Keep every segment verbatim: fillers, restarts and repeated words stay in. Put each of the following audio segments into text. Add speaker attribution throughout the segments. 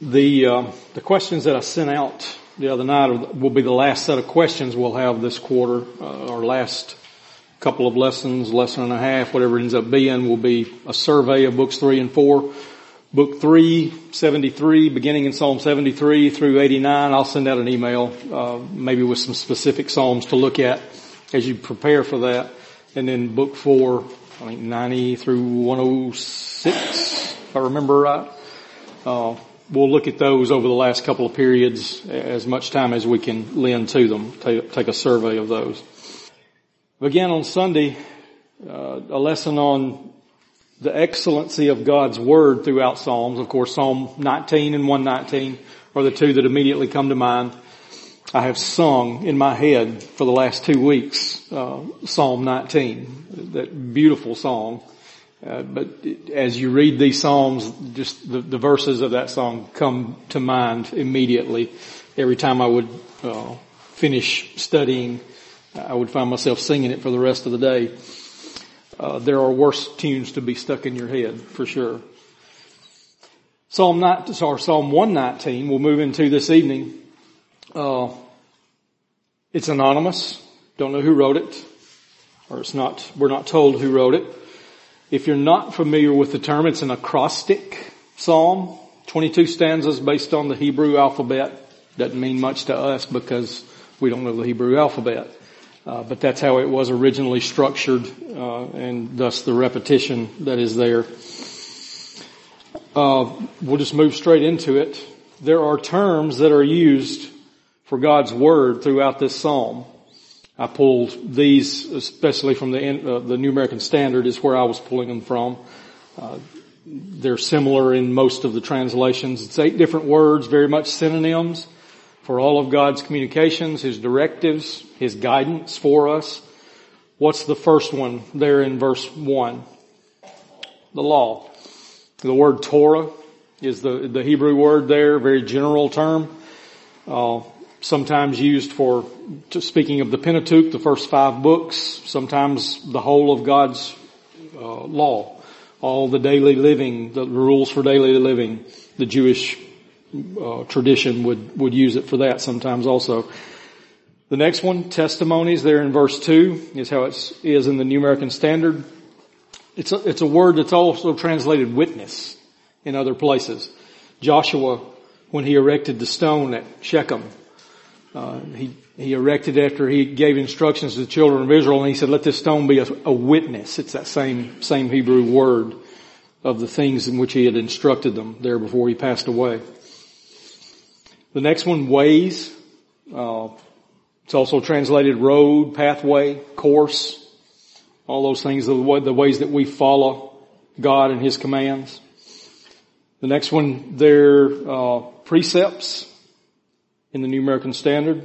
Speaker 1: The uh, the questions that I sent out the other night will be the last set of questions we'll have this quarter. Uh, our last couple of lessons, lesson and a half, whatever it ends up being, will be a survey of books three and four. Book three, seventy-three, beginning in Psalm seventy-three through eighty-nine. I'll send out an email, uh, maybe with some specific Psalms to look at as you prepare for that. And then book four, I think ninety through one oh six, if I remember right. Uh, we'll look at those over the last couple of periods as much time as we can lend to them. Take, take a survey of those. Again on Sunday, uh, a lesson on the excellency of God's Word throughout Psalms. Of course, Psalm nineteen and one nineteen are the two that immediately come to mind. I have sung in my head for the last two weeks, uh, Psalm nineteen, that beautiful song. Uh, but as you read these Psalms, just the, the verses of that song come to mind immediately. Every time I would uh, finish studying, I would find myself singing it for the rest of the day. Uh, there are worse tunes to be stuck in your head, for sure. Psalm nine, sorry, Psalm one nineteen we'll move into this evening. Uh, it's anonymous. Don't know who wrote it, or it's not, we're not told who wrote it. If you're not familiar with the term, it's an acrostic psalm, twenty-two stanzas based on the Hebrew alphabet. Doesn't mean much to us because we don't know the Hebrew alphabet. Uh, but that's how it was originally structured, uh, and thus the repetition that is there. Uh, we'll just move straight into it. There are terms that are used for God's Word throughout this psalm. I pulled these, especially from the uh, the New American Standard is where I was pulling them from. Uh, they're similar in most of the translations. It's eight different words, very much synonyms for all of God's communications, His directives, His guidance for us. What's the first one there in verse one? The law. The word Torah is the, the Hebrew word there, very general term. Uh, sometimes used for, speaking of the Pentateuch, the first five books, sometimes the whole of God's uh, law, all the daily living, the rules for daily living. The Jewish uh, tradition would, would use it for that sometimes also. The next one, testimonies, there in verse two, is how it is in the New American Standard. It's a, it's a word that's also translated witness in other places. Joshua, when he erected the stone at Shechem, Uh, he, he erected after he gave instructions to the children of Israel, and he said, let this stone be a, a witness. It's that same, same Hebrew word of the things in which he had instructed them there before he passed away. The next one, ways. Uh, it's also translated road, pathway, course. All those things, the, way, the ways that we follow God and His commands. The next one, they're, uh, precepts. In the New American Standard.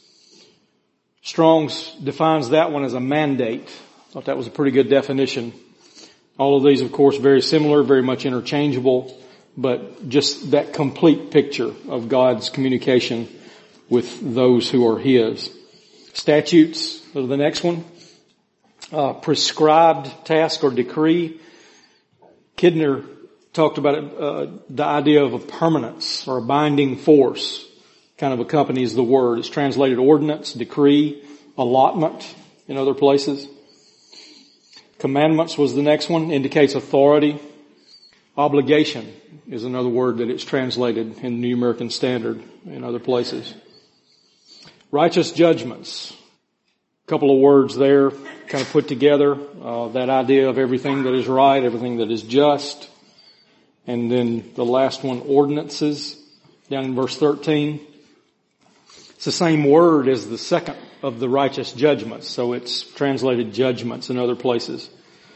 Speaker 1: Strong's defines that one as a mandate. Thought that was a pretty good definition. All of these, of course, very similar, very much interchangeable, but just that complete picture of God's communication with those who are His. Statutes, the next one. Uh, prescribed task or decree. Kidner talked about it, uh, the idea of a permanence or a binding force. Kind of accompanies the word. It's translated ordinance, decree, allotment in other places. Commandments was the next one, indicates authority. Obligation is another word that it's translated in the New American Standard in other places. Righteous judgments. A couple of words there kind of put together. Uh, that idea of everything that is right, everything that is just. And then the last one, ordinances, down in verse thirteen. It's the same word as the second of the righteous judgments, so it's translated judgments in other places.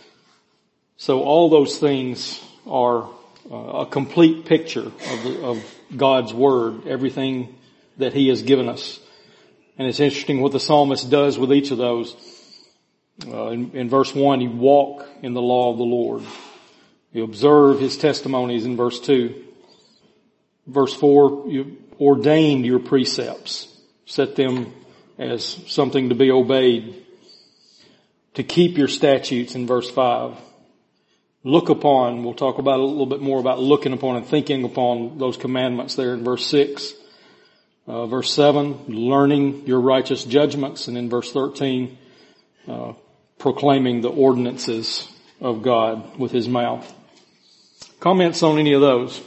Speaker 1: So all those things are uh, a complete picture of, the, of God's Word, everything that He has given us. And it's interesting what the psalmist does with each of those. Uh, in, in verse one, you walk in the law of the Lord. You observe His testimonies in verse two. Verse four, you ordained your precepts. Set them as something to be obeyed. To keep your statutes in verse five. look upon, we'll talk about a little bit more about looking upon and thinking upon those commandments there in verse six. Uh, verse seven, learning your righteous judgments. And in verse thirteen, uh, proclaiming the ordinances of God with his mouth. Comments on any of those?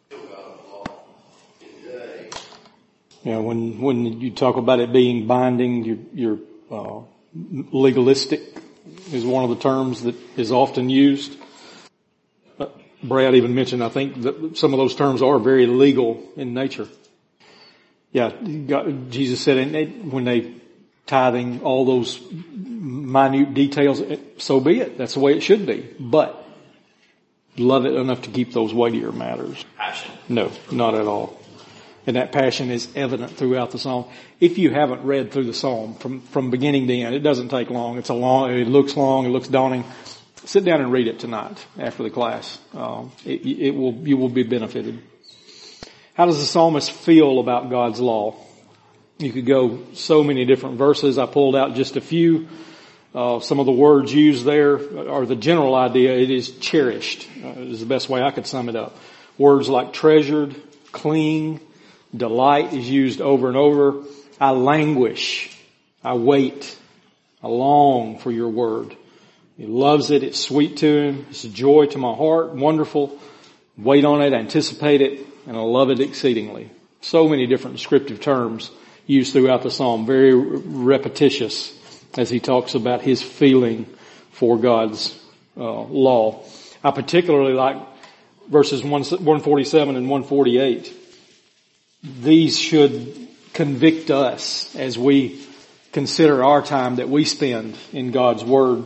Speaker 1: Yeah, when, when you talk about it being binding, you're, you're uh, legalistic is one of the terms that is often used. Uh, Brad even mentioned, I think, that some of those terms are very legal in nature. Yeah, God, Jesus said and they, when they tithing all those minute details, so be it. That's the way it should be. But love it enough to keep those weightier matters.
Speaker 2: Passion.
Speaker 1: No, not at all. And that passion is evident throughout the psalm. If you haven't read through the psalm from, from beginning to end, it doesn't take long. It's a long, it looks long, it looks daunting. Sit down and read it tonight after the class. Um, it, it will, you will be benefited. How does the psalmist feel about God's law? You could go so many different verses. I pulled out just a few. Uh, some of the words used there are the general idea. It is cherished, uh, is the best way I could sum it up. Words like treasured, cling, delight is used over and over. I languish. I wait. I long for your word. He loves it. It's sweet to him. It's a joy to my heart. Wonderful. Wait on it. Anticipate it. And I love it exceedingly. So many different descriptive terms used throughout the psalm. Very repetitious as he talks about his feeling for God's uh, law. I particularly like verses one forty-seven and one forty-eight. These should convict us as we consider our time that we spend in God's Word.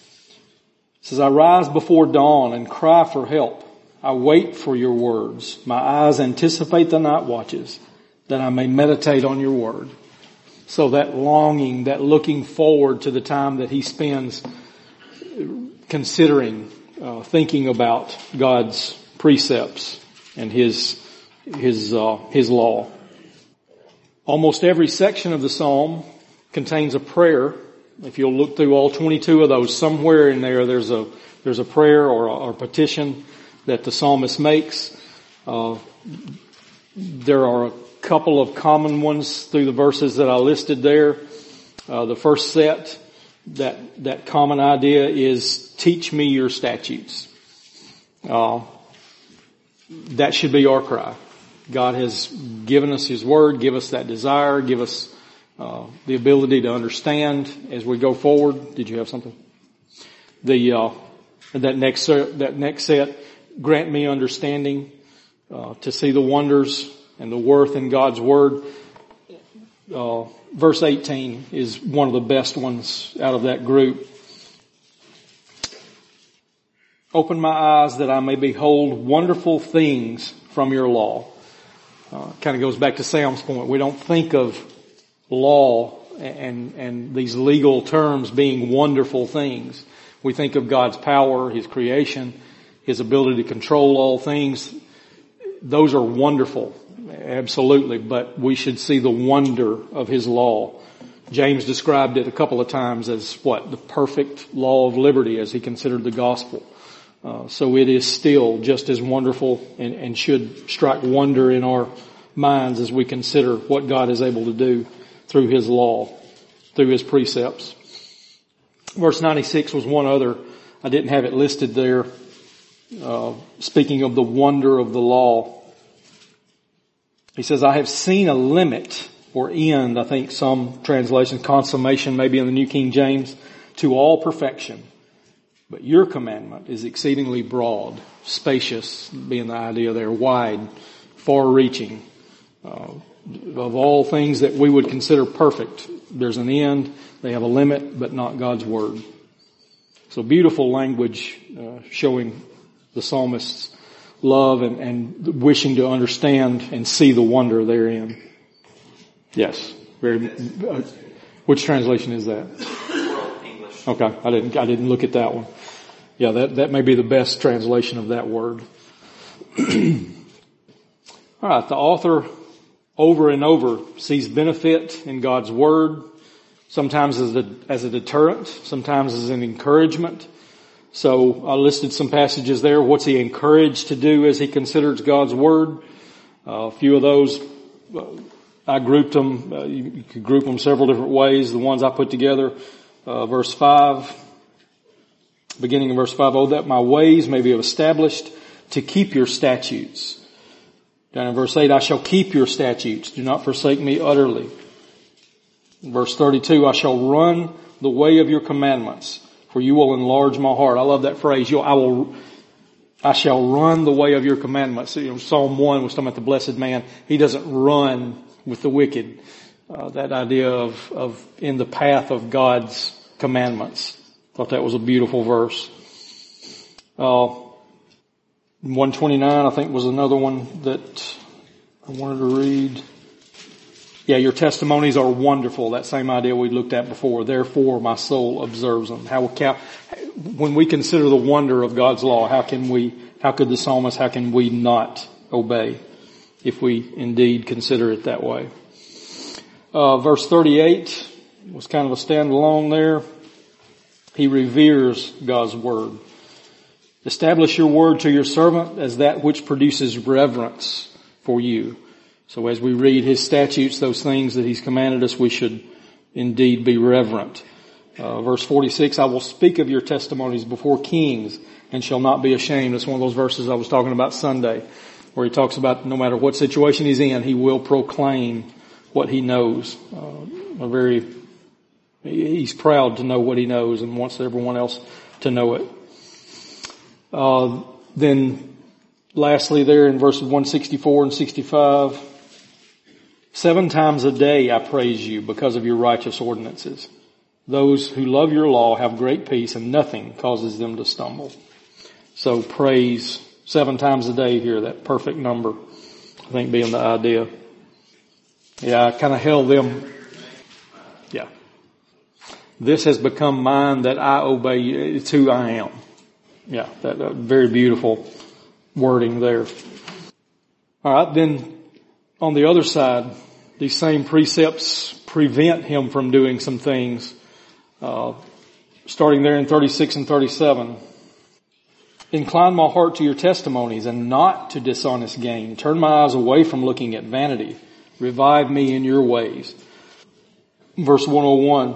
Speaker 1: It says, I rise before dawn and cry for help. I wait for your words. My eyes anticipate the night watches, that I may meditate on your word. So that longing, that looking forward to the time that he spends considering, uh, thinking about God's precepts and his, his, uh, his law. Almost every section of the psalm contains a prayer. If you'll look through all twenty-two of those, somewhere in there there's a, there's a prayer or a, or a petition that the psalmist makes. Uh, there are a couple of common ones through the verses that I listed there. Uh, the first set, that, that common idea is teach me your statutes. Uh, that should be our cry. God has given us his word, give us that desire, give us, uh, the ability to understand as we go forward. Did you have something? The, uh, that next, that next set, grant me understanding, uh, to see the wonders and the worth in God's word. Uh, verse eighteen is one of the best ones out of that group. Open my eyes that I may behold wonderful things from your law. Uh, kind of goes back to Sam's point. We don't think of law and, and these legal terms being wonderful things. We think of God's power, his creation, his ability to control all things. Those are wonderful, absolutely, but we should see the wonder of his law. James described it a couple of times as what? The perfect law of liberty as he considered the gospel. Uh, so it is still just as wonderful and, and should strike wonder in our minds as we consider what God is able to do through his law, through his precepts. Verse ninety-six was one other. I didn't have it listed there. Uh, speaking of the wonder of the law. He says, I have seen a limit or end, I think some translations, consummation maybe in the New King James, to all perfection. But your commandment is exceedingly broad, spacious, being the idea there, wide, far-reaching. Uh, of all things that we would consider perfect, there's an end. They have a limit, but not God's word. So beautiful language uh, showing the psalmist's love and, and wishing to understand and see the wonder therein. Yes, very. Uh, which translation is that?
Speaker 2: English.
Speaker 1: Okay, I didn't. I didn't look at that one. Yeah, that that may be the best translation of that word. All right, the author over and over sees benefit in God's word, sometimes as a, as a deterrent, sometimes as an encouragement. So I listed some passages there. What's he encouraged to do as he considers God's Word? Uh, a few of those, uh, I grouped them. Uh, you, you could group them several different ways. The ones I put together, uh, verse five, beginning of verse five, oh, that my ways may be established to keep your statutes. Down in verse eight, I shall keep your statutes. Do not forsake me utterly. In verse thirty-two, I shall run the way of your commandments, for you will enlarge my heart. I love that phrase. You'll, I will, I shall run the way of your commandments. You know, Psalm one was talking about the blessed man. He doesn't run with the wicked. Uh, that idea of, of in the path of God's commandments. Thought that was a beautiful verse. Uh, one twenty-nine, I think, was another one that I wanted to read. Yeah, your testimonies are wonderful. That same idea we looked at before. Therefore, my soul observes them. How can, when we consider the wonder of God's law, how can we, how could the psalmist, how can we not obey if we indeed consider it that way? Uh, verse thirty-eight was kind of a standalone there. He reveres God's word. Establish your word to your servant as that which produces reverence for you. So as we read his statutes, those things that he's commanded us, we should indeed be reverent. Uh, verse forty-six, I will speak of your testimonies before kings and shall not be ashamed. That's one of those verses I was talking about Sunday, where he talks about no matter what situation he's in, he will proclaim what he knows. Uh, a very, he's proud to know what he knows and wants everyone else to know it. Uh, then lastly there in verses one sixty-four and sixty-five, seven times a day I praise you because of your righteous ordinances. Those who love your law have great peace and nothing causes them to stumble. So praise seven times a day here, that perfect number, I think being the idea. Yeah, I kind of held them. Yeah. This has become mine that I obey. It's who I am. Yeah, that, that very beautiful wording there. All right, then on the other side, these same precepts prevent him from doing some things. Uh, starting there in thirty-six and thirty-seven. Incline my heart to your testimonies and not to dishonest gain. Turn my eyes away from looking at vanity. Revive me in your ways. Verse one oh one.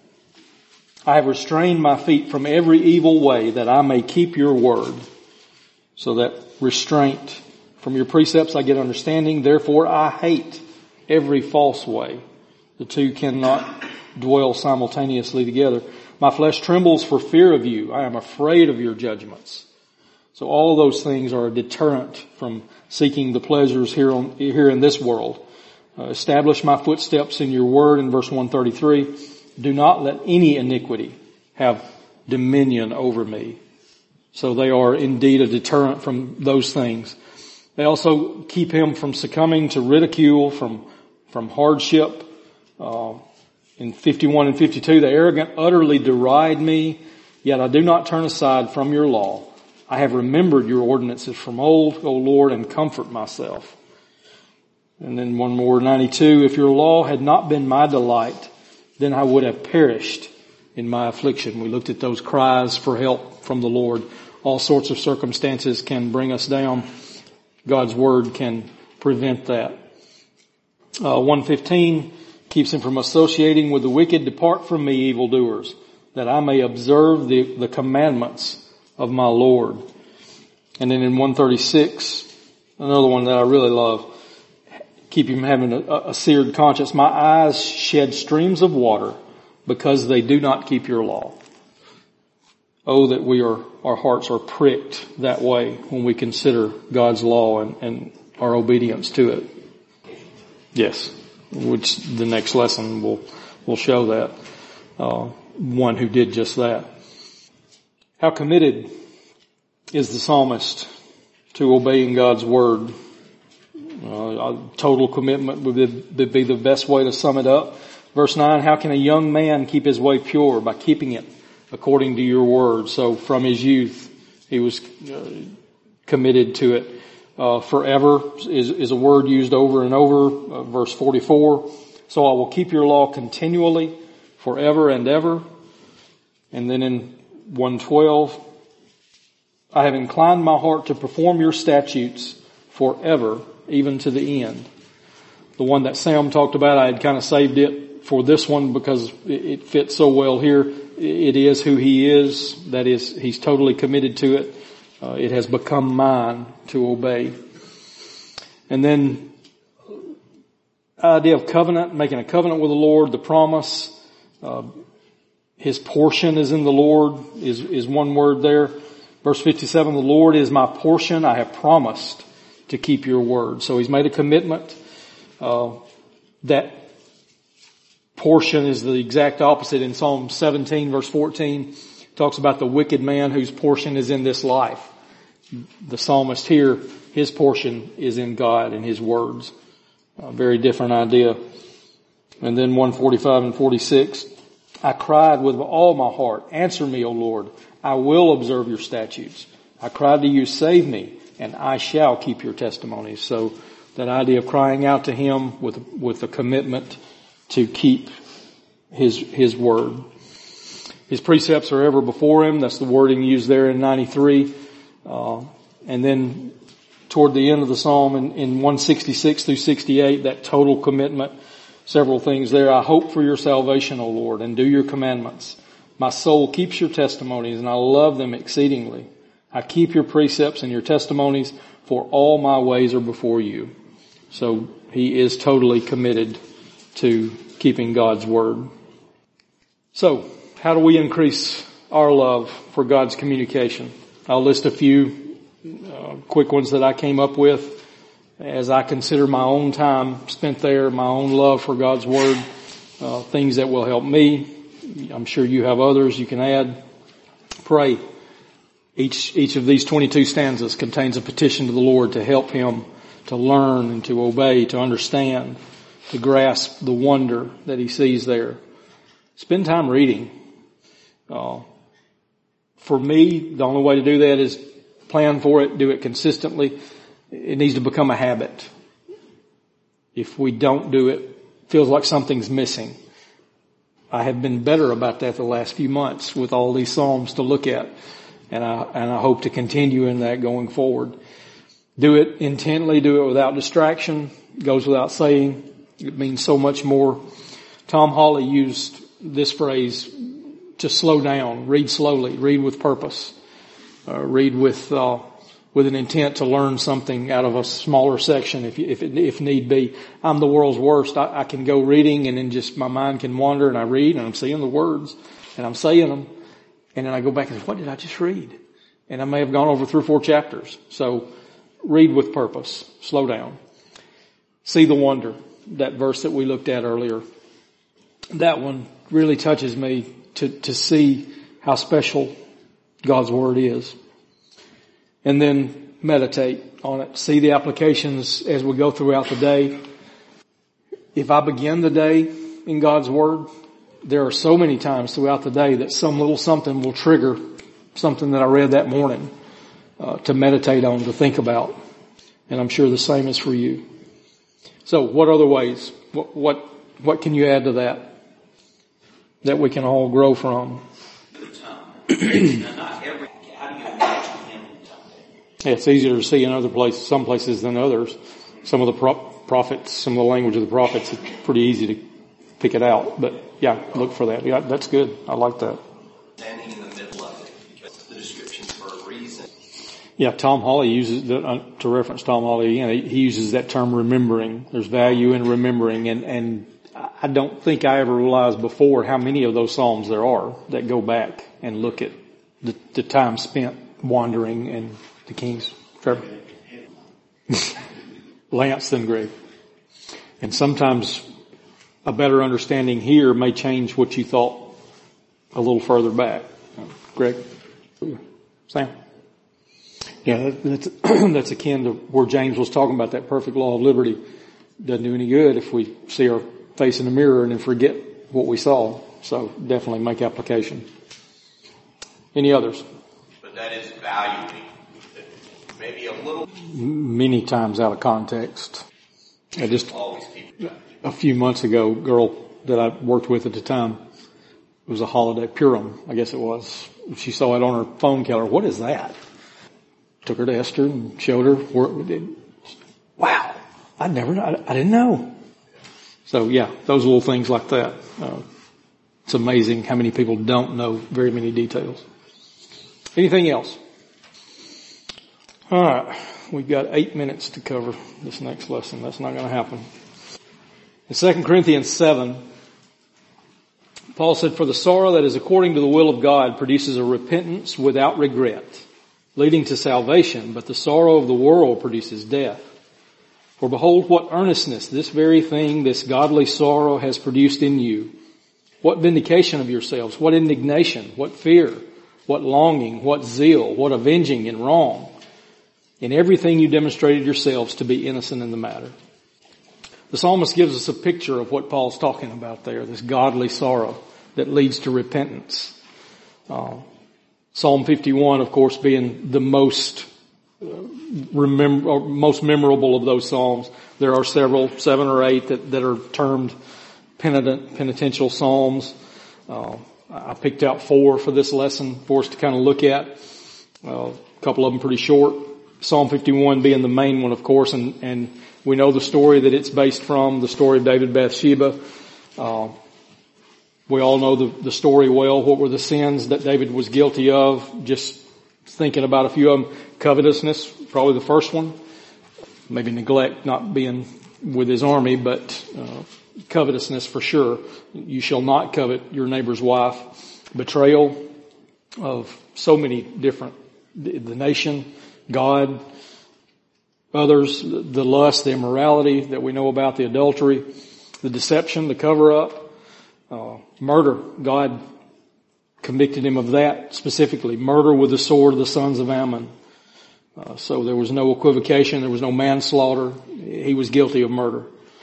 Speaker 1: I have restrained my feet from every evil way that I may keep your word. So that restraint from your precepts I get understanding. Therefore I hate every false way. The two cannot dwell simultaneously together. My flesh trembles for fear of you. I am afraid of your judgments. So all those things are a deterrent from seeking the pleasures here on, here in this world. Uh, establish my footsteps in your word in verse one thirty-three. Do not let any iniquity have dominion over me. So they are indeed a deterrent from those things. They also keep him from succumbing to ridicule, from, from hardship. Uh, in fifty-one and fifty-two, the arrogant utterly deride me, yet I do not turn aside from your law. I have remembered your ordinances from old, O Lord, and comfort myself. And then one more, ninety-two, if your law had not been my delight, then I would have perished in my affliction. We looked at those cries for help from the Lord. All sorts of circumstances can bring us down. God's word can prevent that. Uh, one fifteen keeps him from associating with the wicked. Depart from me, evildoers, that I may observe the, the commandments of my Lord. And then in one thirty-six, another one that I really love, keep him having a, a seared conscience. My eyes shed streams of water because they do not keep your law. Oh, that we are, our hearts are pricked that way when we consider God's law and, and our obedience to it. Yes, which the next lesson will, will show that. Uh, one who did just that. How committed is the psalmist to obeying God's word? Uh, a total commitment would be the best way to sum it up. Verse nine, how can a young man keep his way pure? By keeping it according to your word. So from his youth, he was uh, committed to it. Uh, forever is, is a word used over and over. Uh, verse forty-four, so I will keep your law continually, forever and ever. And then in one twelve, I have inclined my heart to perform your statutes forever, even to the end. The one that Sam talked about, I had kind of saved it for this one because it fits so well here. It is who he is. That is, he's totally committed to it. Uh, it has become mine to obey. And then idea of covenant, making a covenant with the Lord, the promise, uh, his portion is in the Lord is, is one word there. Verse fifty-seven, the Lord is my portion. I have promised to keep your word. So he's made a commitment. Uh, that portion is the exact opposite in Psalm seventeen verse fourteen. Talks about the wicked man whose portion is in this life. The psalmist here, his portion is in God and his words. A very different idea. And then one forty-five and forty-six. I cried with all my heart, answer me, O Lord. I will observe your statutes. I cried to you, save me, and I shall keep your testimonies. So that idea of crying out to him with, with a commitment to keep his, his word. His precepts are ever before him. That's the wording used there in ninety-three. Uh, and then toward the end of the psalm in, in one sixty-six through sixty-eight, that total commitment. Several things there. I hope for your salvation, O Lord, and do your commandments. My soul keeps your testimonies, and I love them exceedingly. I keep your precepts and your testimonies, for all my ways are before you. So he is totally committed to keeping God's word. So, how do we increase our love for God's communication? I'll list a few uh, quick ones that I came up with as I consider my own time spent there, my own love for God's word, uh, things that will help me. I'm sure you have others you can add. Pray. Each, each of these twenty-two stanzas contains a petition to the Lord to help him to learn and to obey, to understand, to grasp the wonder that he sees there. Spend time reading. Uh, for me, the only way to do that is plan for it, do it consistently. It needs to become a habit. If we don't do it, it feels like something's missing. I have been better about that the last few months with all these Psalms to look at. And I, and I hope to continue in that going forward. Do it intently, do it without distraction. It goes without saying. It means so much more. Tom Hawley used this phrase to slow down, read slowly, read with purpose, uh, read with, uh, with an intent to learn something out of a smaller section if, if, it, if need be. I'm the world's worst. I, I can go reading and then just my mind can wander and I read and I'm seeing the words and I'm saying them. And then I go back and say, what did I just read? And I may have gone over three or four chapters. So read with purpose. Slow down. See the wonder. That verse that we looked at earlier. That one really touches me to, to see how special God's word is. And then meditate on it. See the applications as we go throughout the day. If I begin the day in God's word, there are so many times throughout the day that some little something will trigger something that I read that morning uh, to meditate on, to think about. And I'm sure the same is for you. So what other ways? What, what, what can you add to that that we can all grow from? Yeah, it's easier to see in other places, some places than others. Some of the pro- prophets, some of the language of the prophets, it's pretty easy to pick it out. But yeah, look for that. Yeah, that's good. I like that.
Speaker 2: Standing in the middle of it, because the description's for a reason.
Speaker 1: Yeah, Tom Hawley uses, the, uh, to reference Tom Hawley again, he, he uses that term remembering. There's value in remembering, and, and I don't think I ever realized before how many of those Psalms there are that go back and look at the, the time spent wandering and the King's Trevor. Lance than Greg. And sometimes a better understanding here may change what you thought a little further back. Greg? Sam? Yeah, that's, that's akin to where James was talking about that perfect law of liberty. Doesn't do any good if we see our face in the mirror and then forget what we saw. So definitely make application. Any others?
Speaker 2: But that is valuing. Maybe a little.
Speaker 1: Many times out of context. I just,
Speaker 2: always keep
Speaker 1: a few months ago, a girl that I worked with at the time, it was a holiday, Purim, I guess it was. She saw it on her phone calendar. What is that? took her to Esther and showed her where, wow, I never, I, I didn't know. So yeah, those little things like that. Uh, it's amazing how many people don't know very many details. Anything else? All right. We've got eight minutes to cover this next lesson. That's not going to happen. In Second Corinthians seven, Paul said, "For the sorrow that is according to the will of God produces a repentance without regret, leading to salvation, but the sorrow of the world produces death. For behold, what earnestness this very thing, this godly sorrow has produced in you. What vindication of yourselves, what indignation, what fear, what longing, what zeal, what avenging in wrong. In everything you demonstrated yourselves to be innocent in the matter." The psalmist gives us a picture of what Paul's talking about there, this godly sorrow that leads to repentance. Uh, Psalm fifty-one, of course, being the most uh, remember, or most memorable of those psalms. There are several, seven or eight, that, that are termed penitent, penitential psalms. Uh, I picked out four for this lesson for us to kind of look at. Uh, a couple of them pretty short. Psalm fifty-one being the main one, of course, and, and we know the story that it's based from, the story of David and Bathsheba. Uh, we all know the, the story well. What were the sins that David was guilty of? Just thinking about a few of them. Covetousness, probably the first one. Maybe neglect, not being with his army, but uh, covetousness for sure. You shall not covet your neighbor's wife. Betrayal of so many different, the, the nation, God, others, the lust, the immorality that we know about, the adultery, the deception, the cover-up, uh, murder. God convicted him of that specifically. Murder with the sword of the sons of Ammon. Uh, so there was no equivocation. There was no manslaughter. He was guilty of murder.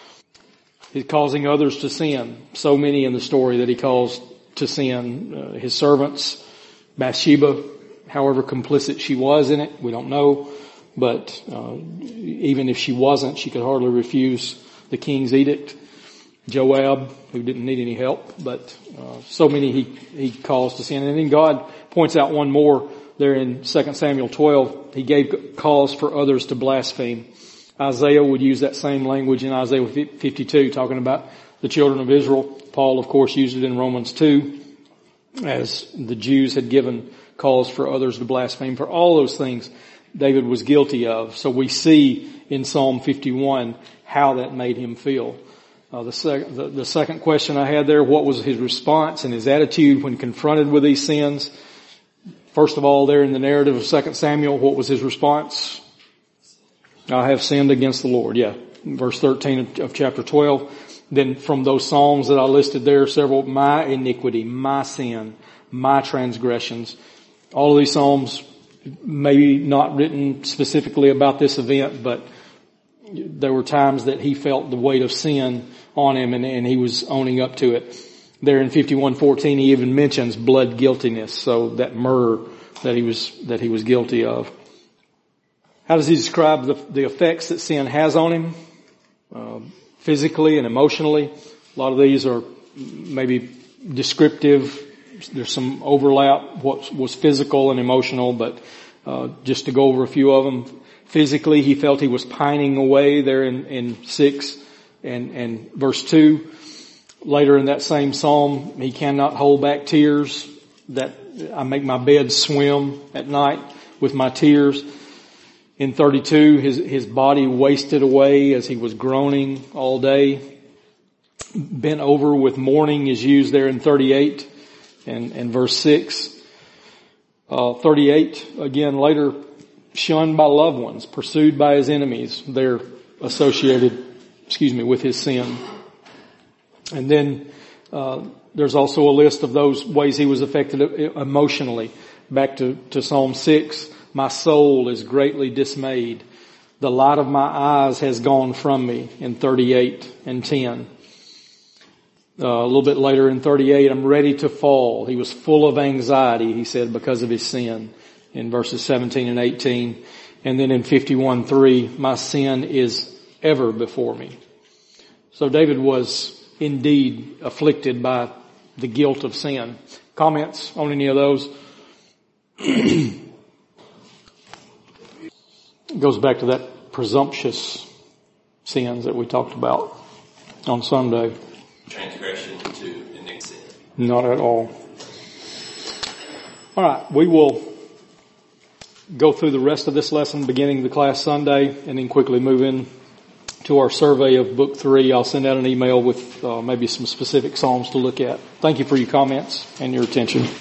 Speaker 1: He's causing others to sin. So many in the story that he caused to sin. Uh, his servants, Bathsheba, however complicit she was in it, we don't know. But uh, even if she wasn't, she could hardly refuse the king's edict. Joab, who didn't need any help, but uh, so many he, he caused to sin. And then God points out one more there in Second Samuel twelve. He gave cause for others to blaspheme. Isaiah would use that same language in Isaiah fifty-two, talking about the children of Israel. Paul, of course, used it in Romans two, as the Jews had given cause for others to blaspheme. For all those things David was guilty of. So we see in Psalm fifty-one how that made him feel. Uh, the, sec- the, the second question I had there, what was his response and his attitude when confronted with these sins? First of all, there in the narrative of Second Samuel, what was his response? I have sinned against the Lord. Yeah. Verse thirteen of, of chapter twelve. Then from those Psalms that I listed there, several, my iniquity, my sin, my transgressions. All of these Psalms, maybe not written specifically about this event, but there were times that he felt the weight of sin on him, and, and he was owning up to it. There in fifty-one fourteen, he even mentions blood guiltiness, so that murder that he was that he was guilty of. How does he describe the, the effects that sin has on him, uh, physically and emotionally? A lot of these are maybe descriptive. There's some overlap. What was physical and emotional, but uh, just to go over a few of them. Physically, he felt he was pining away there in, in six and, and verse two. Later in that same psalm, he cannot hold back tears. That I make my bed swim at night with my tears. In thirty-two, his, his body wasted away as he was groaning all day. Bent over with mourning is used there in thirty-eight and, and verse six. Uh, thirty-eight, again, later, shunned by loved ones, pursued by his enemies. They're associated, excuse me, with his sin. And then, uh, there's also a list of those ways he was affected emotionally. Back to, to Psalm six. My soul is greatly dismayed. The light of my eyes has gone from me in thirty-eight and ten. Uh, a little bit later in thirty-eight, I'm ready to fall. He was full of anxiety, he said, because of his sin in verses seventeen and eighteen. And then in fifty-one three, my sin is ever before me. So David was indeed afflicted by the guilt of sin. Comments on any of those? It goes back to that presumptuous sins that we talked about on Sunday.
Speaker 2: Transgression to iniquity sin.
Speaker 1: Not at all. All right, we will go through the rest of this lesson beginning the class Sunday and then quickly move in to our survey of book three. I'll send out an email with uh, maybe some specific Psalms to look at. Thank you for your comments and your attention.